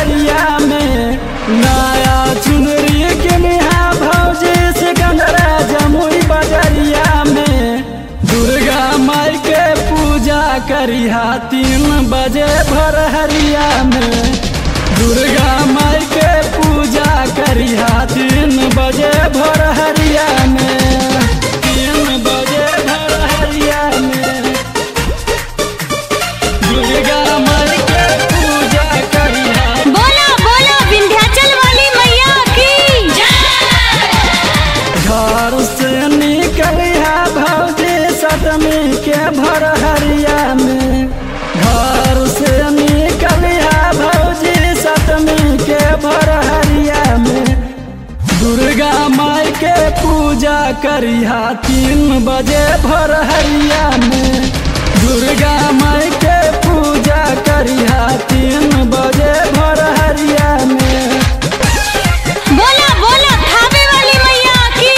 बजरिया में नया चुनरी के निहा भौजी सिकंदरा जमुई बजरिया में दुर्गा माई के पूजा करिहा 3 बजे भोरहरिया में दुर्गा माई के पूजा करिहा 3 बजे भोरहरिया में 3 बजे भोरहरिया में दुर्गा माई के पूजा करिहा। बोलो बोलो विंध्याचल वाली मैया की घर से निकलिहा भौजी सतमी के भोरहरिया में घर से निकलिहा भौजी सतमी के भोरहरिया में दुर्गा माई के पूजा करिहा 3 बजे भोरहरिया में दुर्गा माई के पूजा करिहा 3 बजे भोरहरिया में। बोलो बोलो थावे वाली मैया की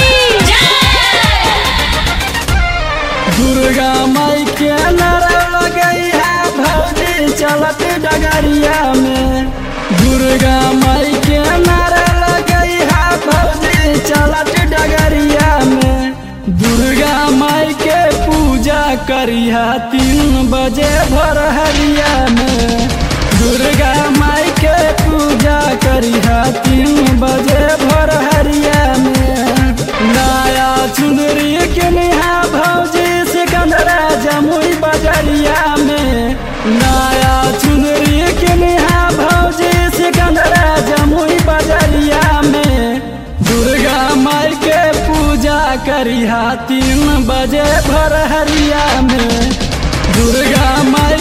दुर्गा माई के नारा लगैहा भौजी चलत डगरिया में दुर्गा माई के नारा लगैहा भौजी चलत डगरिया में दुर्गा माई के पूजा करिहा 3 बजे भोरहरिया में दुर्गा माई के पूजा करिहा 3 बजे भोरहरिया में नया चुनरी के निहा भौजी सिकंदरा जमुई बजरिया में नया चुनरी के निहा भौजी सिकंदरा जमुई बजरिया में दुर्गा माई के पूजा करिहा 3 बजे भोरहरिया में दुर्गा माई